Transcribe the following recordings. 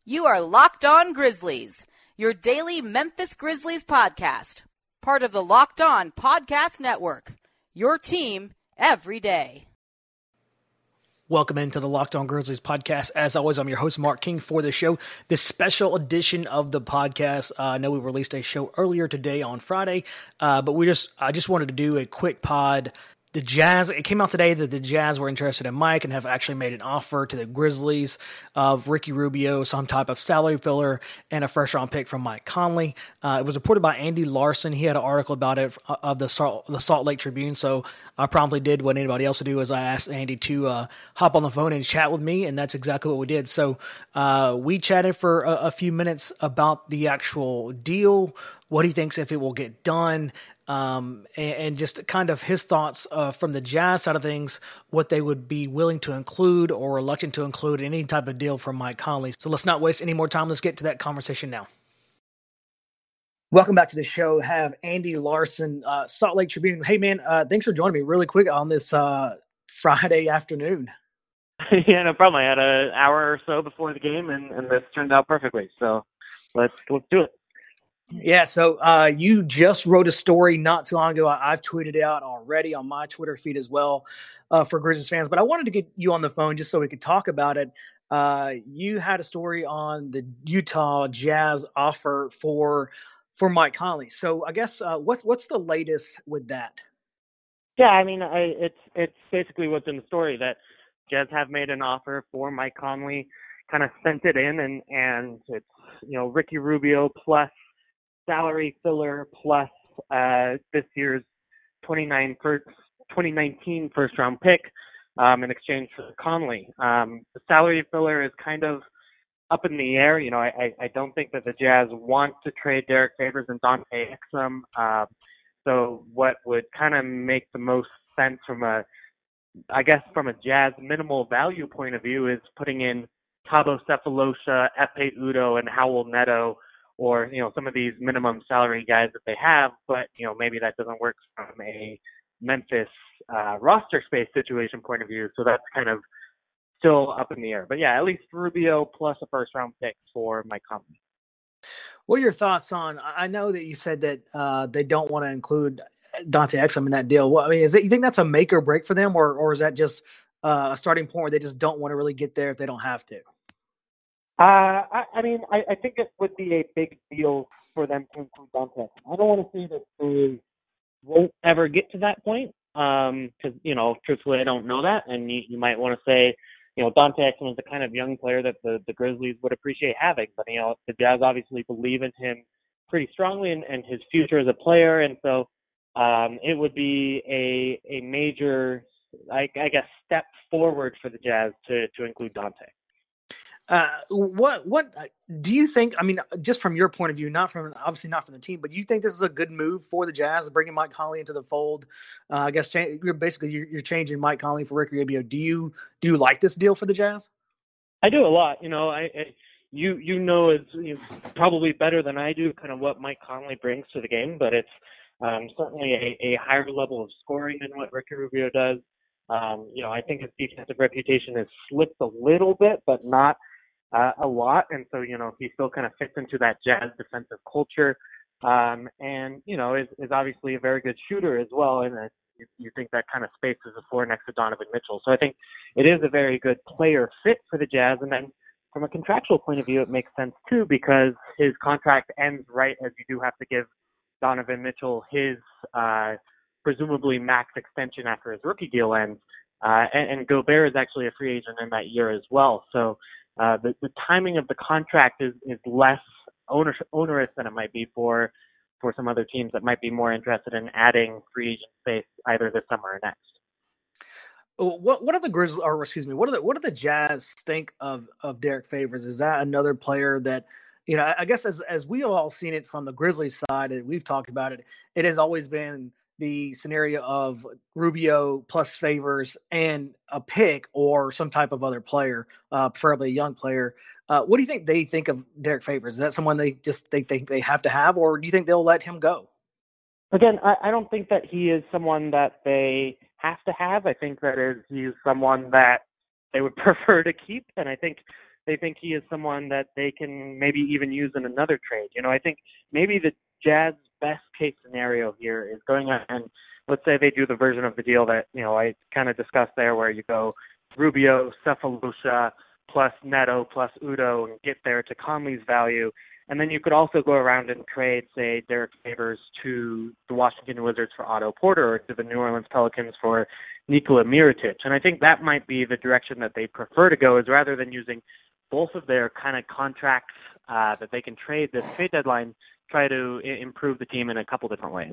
You are Locked On Grizzlies, your daily Memphis Grizzlies podcast. Part of the Locked On Podcast Network, your team every day. Welcome into the Locked On Grizzlies podcast. As always, I'm your host, Mark King, for the show. This special edition of the podcast. I know we released a show earlier today on Friday, but I just wanted to do a quick pod. The Jazz, it came out today that the Jazz were interested in Mike and have actually made an offer to the Grizzlies of Ricky Rubio, some type of salary filler, and a first-round pick from Mike Conley. It was reported by Andy Larson. He had an article about it of the Salt Lake Tribune, so I promptly did what anybody else would do, is I asked Andy to hop on the phone and chat with me, and that's exactly what we did. So we chatted for a few minutes about the actual deal, what he thinks if it will get done, and just kind of his thoughts from the Jazz side of things, what they would be willing to include or reluctant to include in any type of deal from Mike Conley. So let's not waste any more time. Let's get to that conversation now. Welcome back to the show. Have Andy Larson, Salt Lake Tribune. Hey, man, thanks for joining me really quick on this Friday afternoon. Yeah, no problem. I had an hour or so before the game, and this turned out perfectly. So let's do it. Yeah, so you just wrote a story not too long ago. I've tweeted it out already on my Twitter feed as well for Grizzlies fans. But I wanted to get you on the phone just so we could talk about it. You had a story on the Utah Jazz offer for Mike Conley. So I guess what's the latest with that? Yeah, I mean, it's basically what's in the story, that Jazz have made an offer for Mike Conley, kind of sent it in, and it's, Ricky Rubio plus salary filler plus this year's 2019 first round pick in exchange for Conley. The salary filler is kind of up in the air. I don't think that the Jazz want to trade Derek Favors and Dante Exum. So what would kind of make the most sense from a Jazz minimal value point of view is putting in Thabo Sefolosha, Epe Udoh, and Howell Neto, or, some of these minimum salary guys that they have, but, maybe that doesn't work from a Memphis roster space situation point of view. So that's kind of still up in the air. But yeah, at least Rubio plus a first round pick for Mike Conley. What are your thoughts on, I know that you said that they don't want to include Dante Exum in that deal. Well, I mean, you think that's a make or break for them, or is that just a starting point where they just don't want to really get there if they don't have to? I think it would be a big deal for them to include Dante. I don't want to say that they won't ever get to that point, because, truthfully, I don't know that. And you might want to say, Dante Exum is the kind of young player that the Grizzlies would appreciate having. But, the Jazz obviously believe in him pretty strongly and his future as a player. And so it would be a major, I guess, step forward for the Jazz to include Dante. What do you think? I mean, just from your point of view, obviously not from the team, but you think this is a good move for the Jazz, bringing Mike Conley into the fold? I guess you're changing Mike Conley for Ricky Rubio. Do you like this deal for the Jazz? I do a lot. It's probably better than I do kind of what Mike Conley brings to the game, but it's certainly a higher level of scoring than what Ricky Rubio does. I think his defensive reputation has slipped a little bit, but not a lot. And so, he still kind of fits into that Jazz defensive culture. Is obviously a very good shooter as well. And you think that kind of spaces the floor next to Donovan Mitchell. So I think it is a very good player fit for the Jazz. And then from a contractual point of view, it makes sense too, because his contract ends right as you do have to give Donovan Mitchell his presumably max extension after his rookie deal ends. And Gobert is actually a free agent in that year as well. So the timing of the contract is less onerous than it might be for some other teams that might be more interested in adding free agent space either this summer or next. What are the Grizzlies, or excuse me, what do the Jazz think of Derek Favors? Is that another player that, I guess as we have all seen it from the Grizzlies side, and we've talked about it, it has always been the scenario of Rubio plus Favors and a pick or some type of other player, preferably a young player. What do you think they think of Derek Favors? Is that someone they think they have to have, or do you think they'll let him go? Again, I don't think that he is someone that they have to have. I think that he's someone that they would prefer to keep, and I think they think he is someone that they can maybe even use in another trade. I think maybe the Jazz best case scenario here is going out and let's say they do the version of the deal that, I kind of discussed there where you go Rubio, Cephalosha, plus Neto, plus Udo, and get there to Conley's value. And then you could also go around and trade, say, Derek Favors to the Washington Wizards for Otto Porter or to the New Orleans Pelicans for Nikola Mirotic. And I think that might be the direction that they prefer to go, is rather than using both of their kind of contracts that they can trade this trade deadline, try to improve the team in a couple different ways.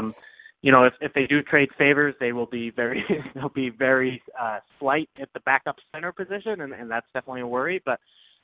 If they do trade Favors, they will be they'll be very slight at the backup center position, and that's definitely a worry. But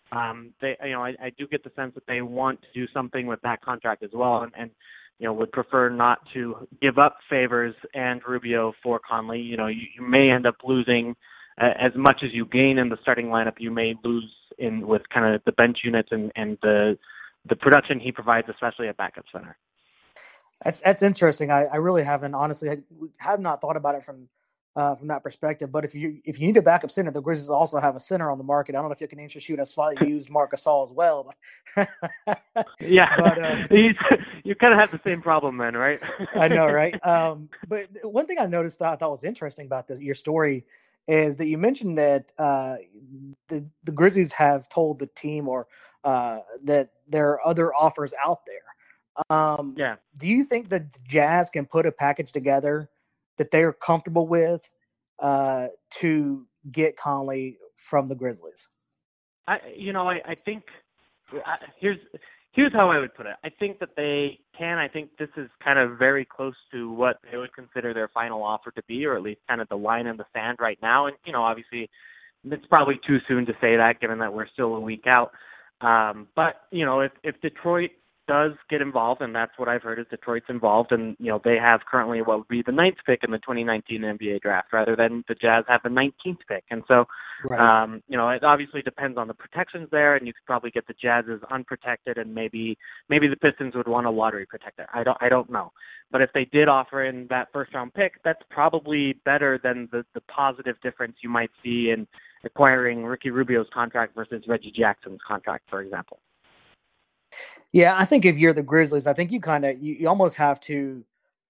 I do get the sense that they want to do something with that contract as well, and would prefer not to give up Favors and Rubio for Conley. You may end up losing as much as you gain in the starting lineup. You may lose in with kind of the bench units and the production he provides, especially at backup center. That's interesting. I really haven't, honestly, I have not thought about it from that perspective. But if you need a backup center, the Grizzlies also have a center on the market. I don't know if you can shoot a slightly used Marc Gasol as well. But yeah, but, you kind of have the same problem then, right? I know, right? But one thing I noticed that I thought was interesting about your story is that you mentioned that the Grizzlies have told the team or that there are other offers out there. Yeah. Do you think the Jazz can put a package together that they're comfortable with to get Conley from the Grizzlies? I think here's how I would put it. I think that they can. I think this is kind of very close to what they would consider their final offer to be, or at least kind of the line in the sand right now. And, obviously it's probably too soon to say that given that we're still a week out. But, if Detroit does get involved, and that's what I've heard is Detroit's involved, and they have currently what would be the 9th pick in the 2019 NBA draft, rather than the Jazz have the 19th pick. And so, right. It obviously depends on the protections there, and you could probably get the Jazz's unprotected, and maybe the Pistons would want a lottery protector. I don't know, but if they did offer in that first round pick, that's probably better than the positive difference you might see in acquiring Ricky Rubio's contract versus Reggie Jackson's contract, for example. Yeah, I think if you're the Grizzlies, I think you almost have to,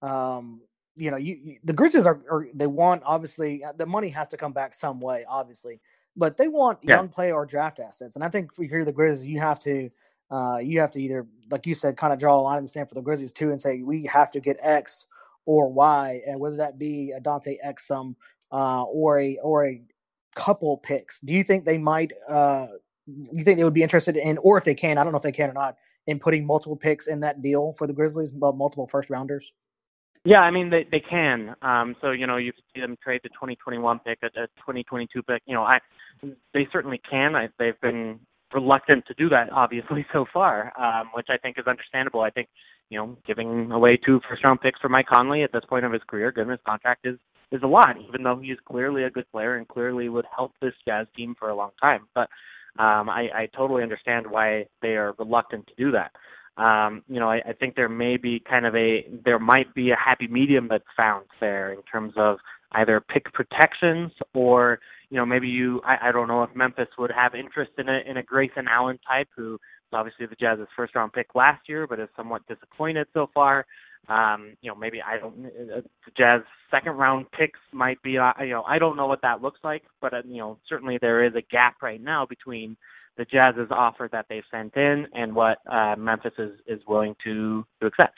the Grizzlies they want, obviously, the money has to come back some way, obviously, but they want young player or draft assets. And I think if you're the Grizzlies, you have to either, like you said, kind of draw a line in the sand for the Grizzlies too and say, we have to get X or Y, and whether that be a Dante Exum or a couple picks. Do you think they might, you think they would be interested in, or if they can, I don't know if they can or not, in putting multiple picks in that deal for the Grizzlies, multiple first rounders? Yeah, I mean, they can. So, you see them trade the 2021 pick, a 2022 pick. They certainly can. They've been reluctant to do that, obviously, so far, which I think is understandable. I think, giving away 2 first-round picks for Mike Conley at this point of his career, given his contract, is a lot, even though he's clearly a good player and clearly would help this Jazz team for a long time. But I totally understand why they are reluctant to do that. I think there might be a happy medium that's found there in terms of either pick protections or, maybe I don't know if Memphis would have interest in a Grayson Allen type, who is obviously the Jazz's first round pick last year, but is somewhat disappointed so far. Maybe the Jazz second round picks might be, I don't know what that looks like, but certainly there is a gap right now between the Jazz's offer that they've sent in and what Memphis is willing to accept.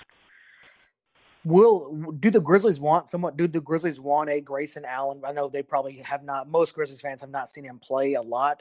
Do the Grizzlies want a Grayson Allen? I know they probably have not. Most Grizzlies fans have not seen him play a lot.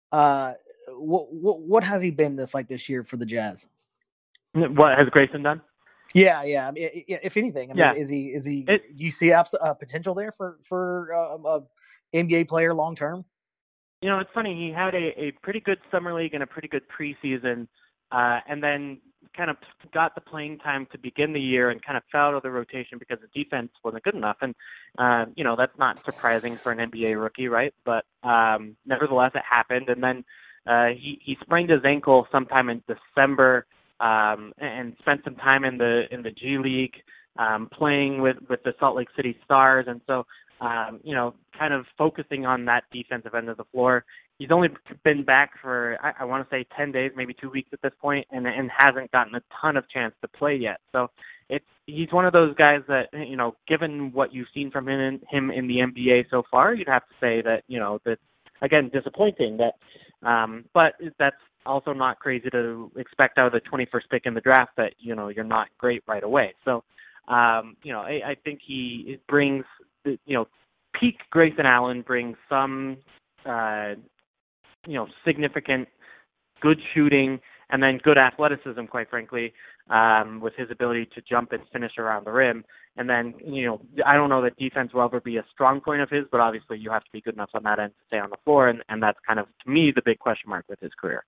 What has he been this year for the Jazz? What has Grayson done? Yeah. I mean, if anything, is he? Do you see potential there for a NBA player long term? It's funny. He had a pretty good summer league and a pretty good preseason, and then kind of got the playing time to begin the year and kind of fell out of the rotation because the defense wasn't good enough. And that's not surprising for an NBA rookie, right? But nevertheless, it happened. And then he sprained his ankle sometime in December. And spent some time in the G League, playing with the Salt Lake City Stars. And so, kind of focusing on that defensive end of the floor, he's only been back for, I want to say 10 days, maybe 2 weeks at this point, and hasn't gotten a ton of chance to play yet. So he's one of those guys that, given what you've seen from him in the NBA so far, you'd have to say that, that's, again, disappointing. But that's also not crazy to expect out of the 21st pick in the draft that, you're not great right away. So, I think he brings, peak Grayson Allen brings some, significant good shooting and then good athleticism, quite frankly, with his ability to jump and finish around the rim. And then, I don't know that defense will ever be a strong point of his, but obviously you have to be good enough on that end to stay on the floor. And that's kind of, to me, the big question mark with his career.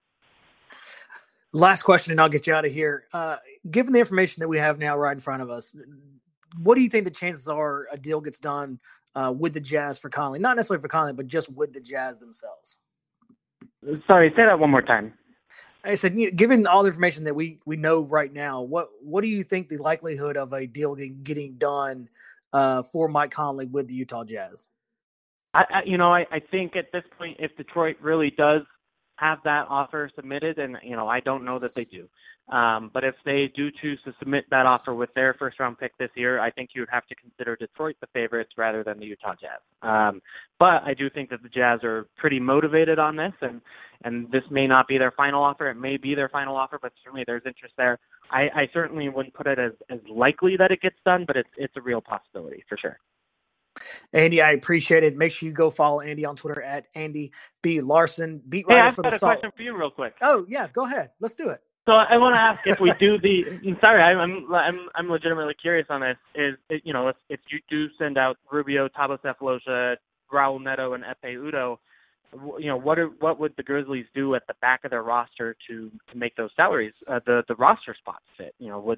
Last question, and I'll get you out of here. Given the information that we have now right in front of us, what do you think the chances are a deal gets done with the Jazz for Conley? Not necessarily for Conley, but just with the Jazz themselves. Sorry, say that one more time. I said, given all the information that we know right now, what do you think the likelihood of a deal getting done for Mike Conley with the Utah Jazz? I think at this point, if Detroit really does have that offer submitted, and I don't know that they do, but if they do choose to submit that offer with their first round pick this year, I think you would have to consider Detroit the favorites rather than the Utah Jazz. But I do think that the Jazz are pretty motivated on this, and this may not be their final offer. It may be their final offer, but certainly there's interest there. I certainly wouldn't put it as likely that it gets done, but it's a real possibility for sure. Andy, I appreciate it. Make sure you go follow Andy on Twitter at Andy B. Larson, beat writer for the Salt. I've got a question for you real quick. Oh, yeah, go ahead. Let's do it. So I want to ask if we do I'm legitimately curious on this, if you do send out Rubio, Thabo Sefolosha, Raul Neto, and Efe Udoh, what would the Grizzlies do at the back of their roster to make those salaries, the roster spots fit?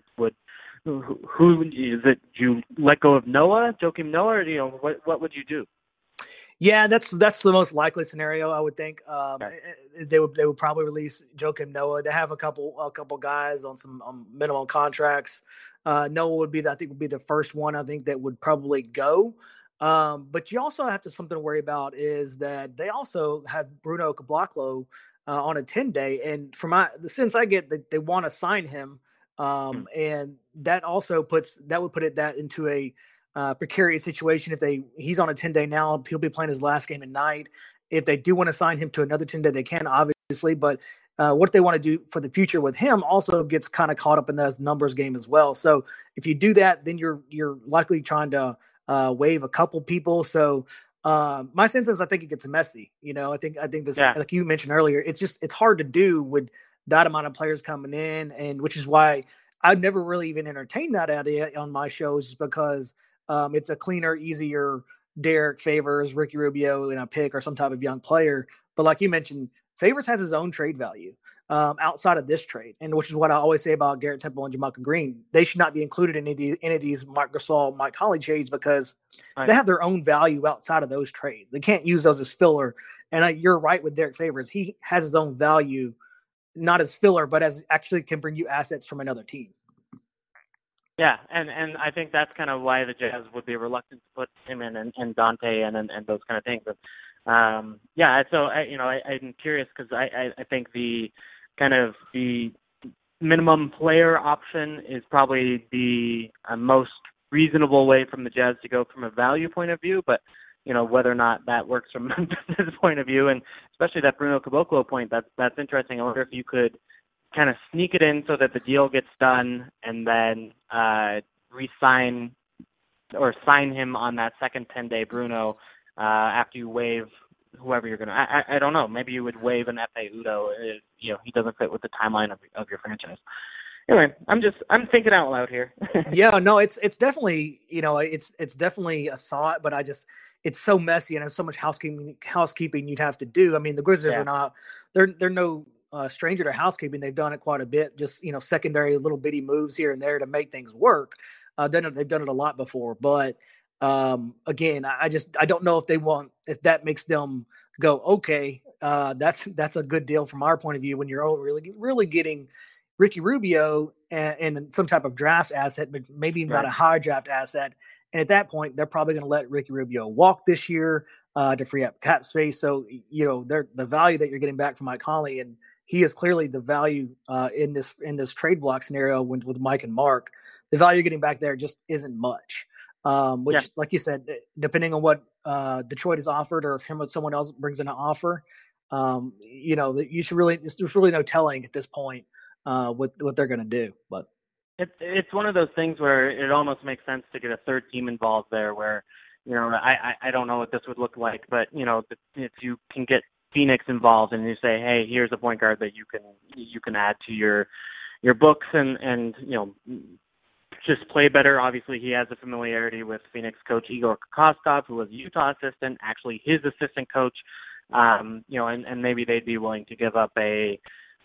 Who is it? Do you let go of Joakim Noah, or what would you do? Yeah, that's the most likely scenario, I would think. Okay. They would probably release Joakim Noah. They have a couple guys on some minimum contracts. Noah would be the first one I think that would probably go. But you also have something to worry about is that they also have Bruno Caboclo on a 10-day, and from the sense I get that they want to sign him. And that also would put that into a precarious situation. If he's on a 10-day now, he'll be playing his last game at night. If they do want to sign him to another 10-day, they can obviously, but what they want to do for the future with him also gets kind of caught up in those numbers game as well. So if you do that, then you're likely trying to waive a couple people. So my sense is I think it gets messy. I think this, like you mentioned earlier, it's hard to do with that amount of players coming in, and which is why I'd never really even entertained that idea on my shows, because it's a cleaner, easier Derek Favors, Ricky Rubio in a pick or some type of young player. But like you mentioned, Favors has his own trade value outside of this trade, and which is what I always say about Garrett Temple and Jamalca Green. They should not be included in any of these Marc Gasol, Mike Conley trades, because they have their own value outside of those trades. They can't use those as filler. And you're right with Derek Favors. He has his own value, not as filler, but as actually can bring you assets from another team. Yeah, and I think that's kind of why the Jazz would be reluctant to put him in and Dante and those kind of things. But so I'm curious, because I think the minimum player option is probably the most reasonable way from the Jazz to go from a value point of view, but whether or not that works from a business point of view, and especially that Bruno Caboclo point, that's interesting. I wonder if you could kind of sneak it in so that the deal gets done and then re-sign or sign him on that second 10-day Bruno after you waive whoever you're going to. I don't know. Maybe you would waive an Efe Udoh if he doesn't fit with the timeline of your franchise. Anyway, I'm thinking out loud here. Yeah, no, it's definitely, it's definitely a thought, but it's so messy and there's so much housekeeping you'd have to do. I mean, the Grizzlies are not, they're no stranger to housekeeping. They've done it quite a bit, just, secondary little bitty moves here and there to make things work. They've done it a lot before, but again, I don't know if that makes them go, okay, that's a good deal from our point of view when you're really Ricky Rubio and some type of draft asset, but maybe not a high draft asset. And at that point, they're probably going to let Ricky Rubio walk this year to free up cap space. So, the value that you're getting back from Mike Conley, and he is clearly the value in this trade block scenario with Mike and Mark. The value you're getting back there just isn't much. Like you said, depending on what Detroit has offered, or if someone else brings in an offer, you should really, there's really no telling at this point what they're going to do. But it's one of those things where it almost makes sense to get a third team involved there, where I don't know what this would look like, but if you can get Phoenix involved and you say, hey, here's a point guard that you can add to your books and just play better. Obviously, he has a familiarity with Phoenix coach Igor Kokoskov, who was a Utah assistant, actually his assistant coach. And maybe they'd be willing to give up a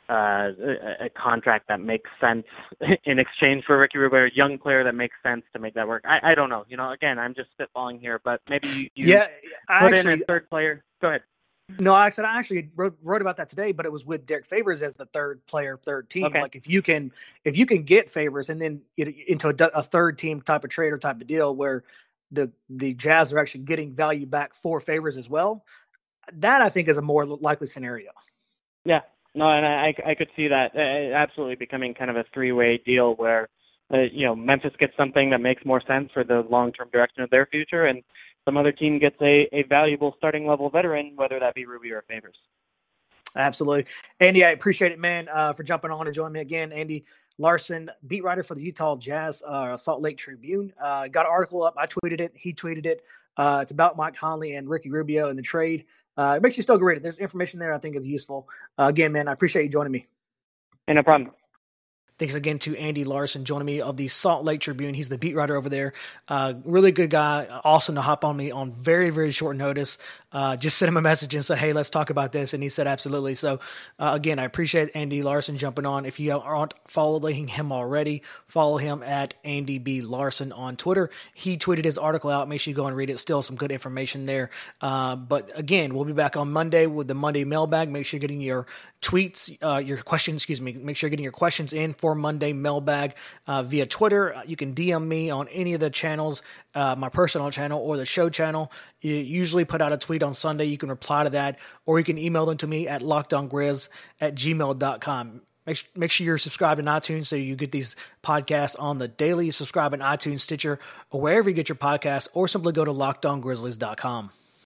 contract that makes sense in exchange for Ricky Rubio, a young player that makes sense to make that work. I don't know. Again, I'm just spitballing here, but maybe you put in a third player. Go ahead. No, I actually wrote about that today, but it was with Derek Favors as the third team. Okay. Like if you can get Favors and then into a third team type of trade or type of deal where the Jazz are actually getting value back for Favors as well, that I think is a more likely scenario. Yeah, no, and I could see that absolutely becoming kind of a three-way deal where Memphis gets something that makes more sense for the long-term direction of their future, and some other team gets a valuable starting level veteran, whether that be Rubio or Favors. Absolutely. Andy, I appreciate it, man, for jumping on and joining me again. Andy Larson, beat writer for the Utah Jazz, Salt Lake Tribune. Got an article up. I tweeted it. He tweeted it. It's about Mike Conley and Ricky Rubio and the trade. It makes you still go read it. There's information there I think is useful. Again, man, I appreciate you joining me. Hey, no problem. Thanks again to Andy Larson joining me of the Salt Lake Tribune. He's the beat writer over there. Really good guy. Awesome to hop on me on very, very short notice. Just sent him a message and said, hey, let's talk about this. And he said, absolutely. So again, I appreciate Andy Larson jumping on. If you aren't following him already, follow him at Andy B. Larson on Twitter. He tweeted his article out. Make sure you go and read it. Still some good information there. But again, we'll be back on Monday with the Monday mailbag. Make sure you're getting your tweets, your questions, Make sure you're getting your questions in for Monday mailbag via Twitter. You can DM me on any of the channels, my personal channel or the show channel. You usually put out a tweet on Sunday. You can reply to that, or you can email them to me at lockedongrizz@gmail.com. Make sure you're subscribed in iTunes so you get these podcasts on the daily. Subscribe in iTunes, Stitcher, or wherever you get your podcasts, or simply go to lockedongrizzlies.com.